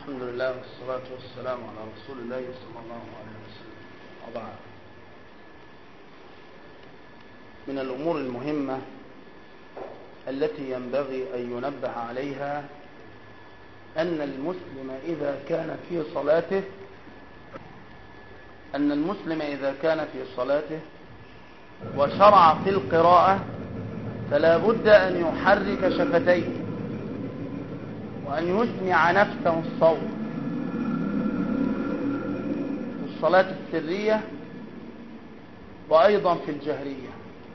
الحمد لله والصلاة والسلام على رسول الله صلى الله عليه وسلم. وبعد، من الأمور المهمة التي ينبغي أن ينبه عليها أن المسلم إذا كان في صلاته وشرع في القراءة فلا بد أن يحرك شفتيه وأن يسمع نفسه الصوت في الصلاة السرية وأيضا في الجهرية،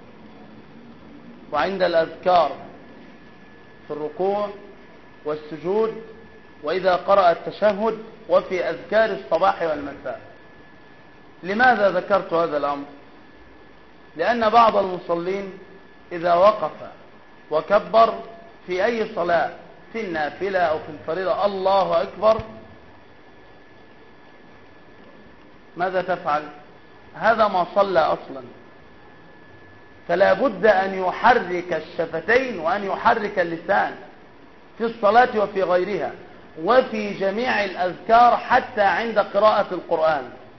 وعند الأذكار في الركوع والسجود، وإذا قرأ التشهد، وفي أذكار الصباح والمساء. لماذا ذكرت هذا الأمر؟ لأن بعض المصلين إذا وقف وكبر في أي صلاة، في النافلة أو في الفريضة، الله أكبر، ماذا تفعل؟ هذا ما صلى أصلا. فلا بد أن يحرك الشفتين وأن يحرك اللسان في الصلاة وفي غيرها وفي جميع الأذكار حتى عند قراءة القرآن.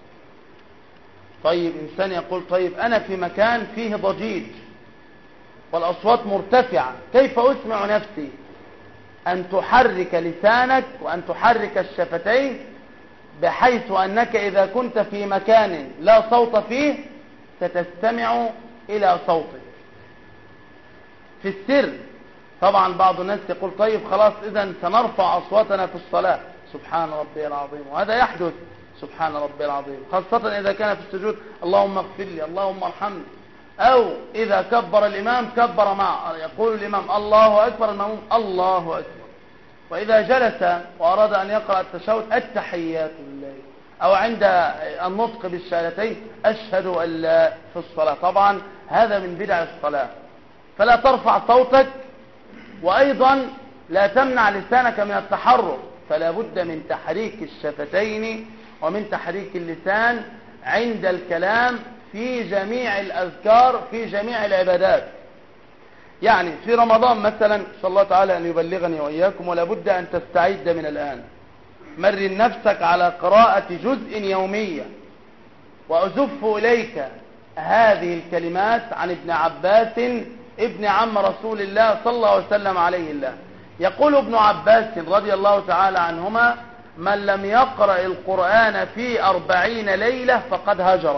طيب إنسان يقول طيب أنا في مكان فيه ضجيج والأصوات مرتفعة، كيف أسمع نفسي؟ أن تحرك لسانك وأن تحرك الشفتين بحيث أنك إذا كنت في مكان لا صوت فيه ستستمع إلى صوتك في السر. طبعا بعض الناس يقول طيب خلاص إذن سنرفع أصواتنا في الصلاة، سبحان ربي العظيم، وهذا يحدث، سبحان ربي العظيم، خاصة إذا كان في السجود اللهم اغفر لي، اللهم ارحمني. أو إذا كبر الإمام كبر معه، يقول الإمام الله أكبر، المأموم الله أكبر. وإذا جلس وأراد أن يقرأ التشهد التحيات لله، أو عند النطق بالشهادتين أشهد أن لا في الصلاة. طبعا هذا من بدع الصلاة، فلا ترفع صوتك، وأيضا لا تمنع لسانك من التحرك، فلا بد من تحريك الشفتين ومن تحريك اللسان عند الكلام في جميع الأذكار في جميع العبادات. يعني في رمضان مثلا، صلى الله تعالى أن يبلغني وإياكم، ولا بد أن تستعد من الآن. مرن نفسك على قراءة جزء يوميا، وأزف إليك هذه الكلمات عن ابن عباس ابن عم رسول الله صلى الله عليه وسلم عليه الله. يقول ابن عباس رضي الله تعالى عنهما: من لم يقرأ القرآن في 40 ليلة فقد هجر.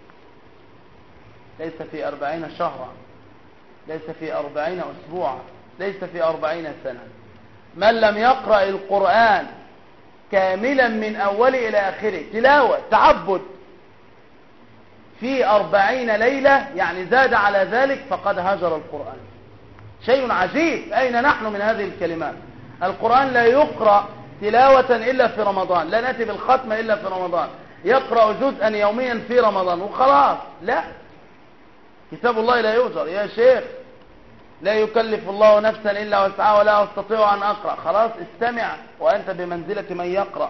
ليس في 40 شهرا، ليس في 40 أسبوعا، ليس في 40 سنة. من لم يقرأ القرآن كاملا من أوله إلى آخره، تلاوة تعبد، في 40 ليلة، يعني زاد على ذلك، فقد هجر القرآن. شيء عجيب. أين نحن من هذه الكلمات؟ القرآن لا يقرأ تلاوة إلا في رمضان، لا نأتي بالختمة إلا في رمضان، يقرأ جزءا يوميا في رمضان وخلاص. لا، كتاب الله لا يهجر يا شيخ. لا يكلف الله نفسا إلا وسعها ولا أستطيع أن أقرأ. خلاص استمع وأنت بمنزلة من يقرأ.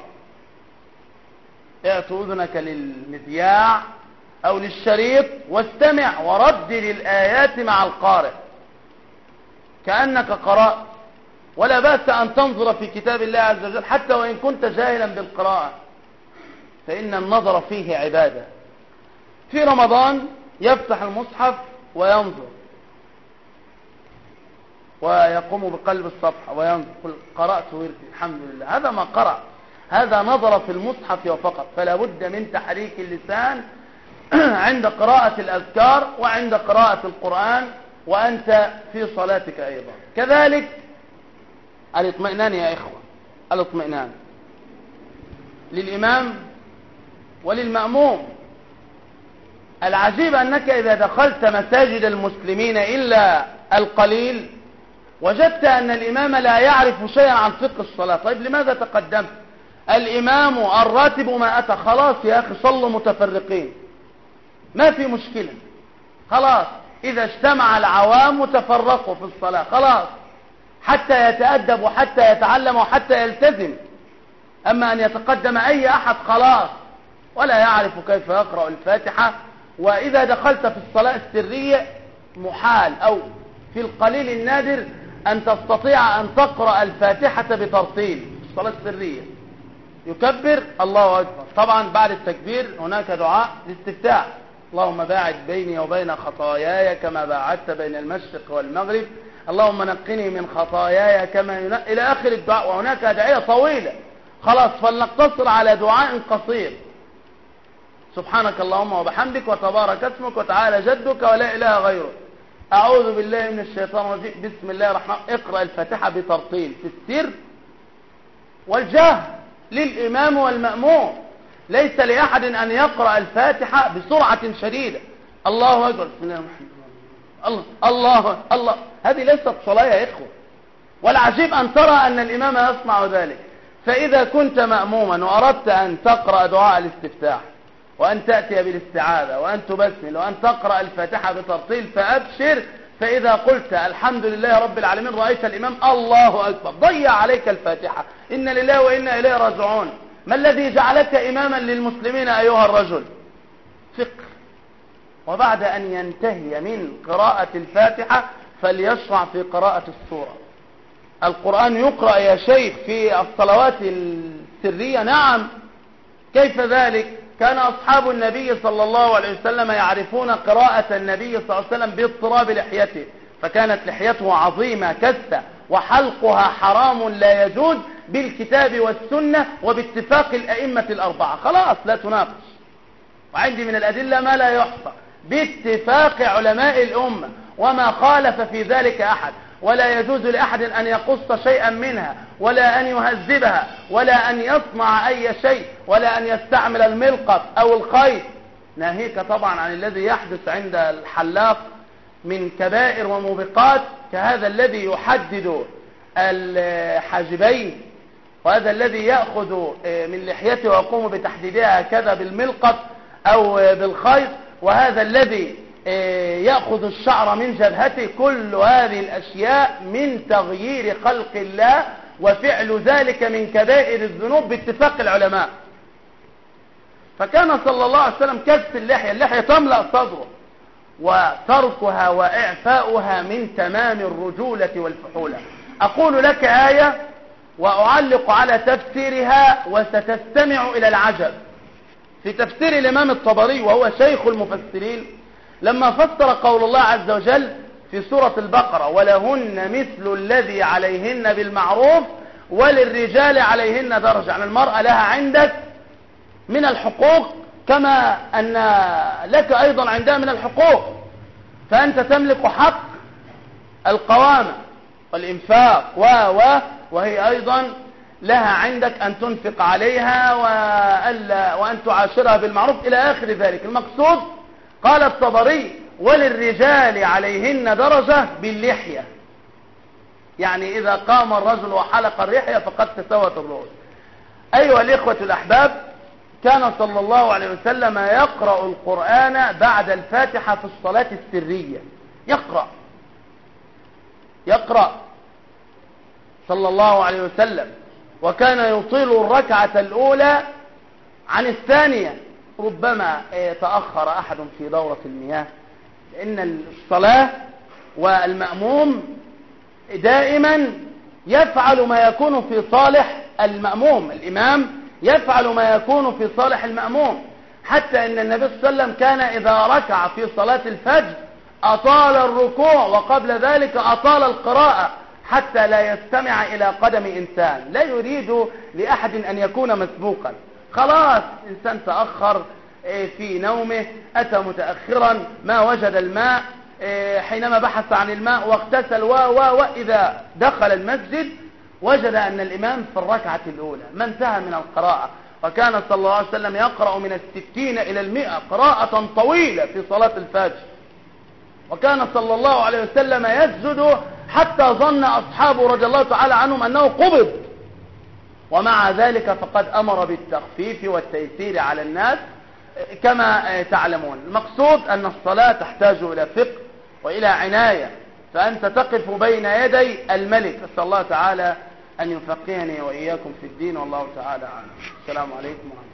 اعط أذنك للمذياع أو للشريط واستمع وردد الآيات مع القارئ كأنك قرأت. ولا بأس أن تنظر في كتاب الله عز وجل حتى وإن كنت جاهلا بالقراءة، فإن النظر فيه عبادة. في رمضان يفتح المصحف وينظر ويقوم بقلب الصفحة وينظر، قل قرأت وردي الحمد لله. هذا ما قرأ، هذا نظر في المصحف وفقط. فلا بد من تحريك اللسان عند قراءة الأذكار وعند قراءة القرآن وأنت في صلاتك أيضا. كذلك الاطمئنان يا إخوة، الاطمئنان للإمام وللمأموم. العجيب أنك إذا دخلت مساجد المسلمين إلا القليل وجدت أن الإمام لا يعرف شيئا عن فقه الصلاة. طيب لماذا تقدمت؟ الإمام الراتب ما أتى، خلاص يا أخي صلوا متفرقين، ما في مشكلة. خلاص إذا اجتمع العوام تفرقوا في الصلاة، خلاص، حتى يتأدب وحتى يتعلم وحتى يلتزم. أما أن يتقدم أي أحد خلاص ولا يعرف كيف يقرأ الفاتحة. وإذا دخلت في الصلاة السرية محال أو في القليل النادر أن تستطيع أن تقرأ الفاتحة بترتيل في الصلاة السرية. يكبر الله أكبر. طبعا بعد التكبير هناك دعاء الاستفتاح: اللهم باعد بيني وبين خطاياي كما باعدت بين المشرق والمغرب، اللهم نقني من خطاياي كما ينقي، إلى آخر الدعاء. وهناك أدعية طويلة، خلاص فلنقتصر على دعاء قصير: سبحانك اللهم وبحمدك وتبارك اسمك وتعالى جدك ولا إله غيرك، أعوذ بالله من الشيطان الرجيم، بسم الله الرحمن. اقرأ الفاتحة بترتيل في السر والجهر للإمام والمأموم. ليس لأحد أن يقرأ الفاتحة بسرعة شديدة: الله أكبر، بسم الله الرحمن الرحيم، الله الله. هذه ليست صلاة يا إخوة. والعجيب أن ترى أن الإمام يصنع ذلك. فإذا كنت مأموما وأردت أن تقرأ دعاء الاستفتاح وأن تأتي بالاستعاذة وأن تبسمل وأن تقرأ الفاتحة بترتيل فأبشر. فإذا قلت الحمد لله رب العالمين رأيت الإمام الله أكبر، ضيع عليك الفاتحة. إن لله وإنا إليه راجعون. ما الذي جعلك إماما للمسلمين أيها الرجل؟ فقه. وبعد أن ينتهي من قراءة الفاتحة فليشرع في قراءة السورة. القرآن يقرأ يا شيخ في الصلوات السرية؟ نعم. كيف ذلك؟ كان أصحاب النبي صلى الله عليه وسلم يعرفون قراءة النبي صلى الله عليه وسلم باضطراب لحيته، فكانت لحيته عظيمة كثة وحلقها حرام لا يجوز بالكتاب والسنة وباتفاق الأئمة الأربعة. خلاص لا تناقش. وعندي من الأدلة ما لا يحصى باتفاق علماء الأمة، وما خالف في ذلك أحد. ولا يجوز لأحد أن يقص شيئا منها ولا أن يهذبها ولا أن يصنع أي شيء ولا أن يستعمل الملقط أو الخيط، ناهيك طبعا عن الذي يحدث عند الحلاق من كبائر وموبقات، كهذا الذي يحدد الحاجبين، وهذا الذي يأخذ من لحيته ويقوم بتحديدها هكذا بالملقط أو بالخيط، وهذا الذي يأخذ الشعر من جبهته. كل هذه الأشياء من تغيير خلق الله، وفعل ذلك من كبائر الذنوب باتفاق العلماء. فكان صلى الله عليه وسلم كف اللحية تملأ صدره، وتركها وإعفاؤها من تمام الرجولة والفحولة. أقول لك آية وأعلق على تفسيرها وستستمع إلى العجب. في تفسير الإمام الطبري وهو شيخ المفسرين، لما فسر قول الله عز وجل في سورة البقرة: ولهن مثل الذي عليهن بالمعروف وللرجال عليهن درجة، يعني المرأة لها عندك من الحقوق كما أن لك أيضا عندها من الحقوق، فأنت تملك حق القوامة والإنفاق وهي أيضا لها عندك أن تنفق عليها وأن تعاشرها بالمعروف إلى آخر ذلك. المقصود قال الطبري: وللرجال عليهن درجة باللحية، يعني إذا قام الرجل وحلق اللحية فقد تسوت الرؤوس. أيها الإخوة الأحباب، كان صلى الله عليه وسلم يقرأ القرآن بعد الفاتحة في الصلاة السرية. يقرأ صلى الله عليه وسلم، وكان يطيل الركعة الأولى عن الثانية. ربما تأخر أحد في دورة المياه، لأن الصلاة والمأموم دائما يفعل ما يكون في صالح المأموم، الإمام يفعل ما يكون في صالح المأموم، حتى أن النبي صلى الله عليه وسلم كان إذا ركع في صلاة الفجر أطال الركوع، وقبل ذلك أطال القراءة حتى لا يستمع إلى قدم إنسان. لا يريد لأحد أن يكون مسبوقا. خلاص إنسان تأخر في نومه، أتى متأخرا، ما وجد الماء، حينما بحث عن الماء واغتسل وإذا دخل المسجد وجد أن الإمام في الركعة الأولى ما انتهى من القراءة. وكان صلى الله عليه وسلم يقرأ من 60 إلى 100 قراءة طويلة في صلاة الفجر. وكان صلى الله عليه وسلم يسجد حتى ظن أصحابه رضي الله تعالى عنهم أنه قبض، ومع ذلك فقد أمر بالتخفيف والتيسير على الناس كما تعلمون. المقصود أن الصلاة تحتاج إلى فقه وإلى عناية، فأنت تقف بين يدي الملك. أسأل الله تعالى أن يفقهني وإياكم في الدين، والله تعالى أعلم. السلام عليكم ورحمة الله.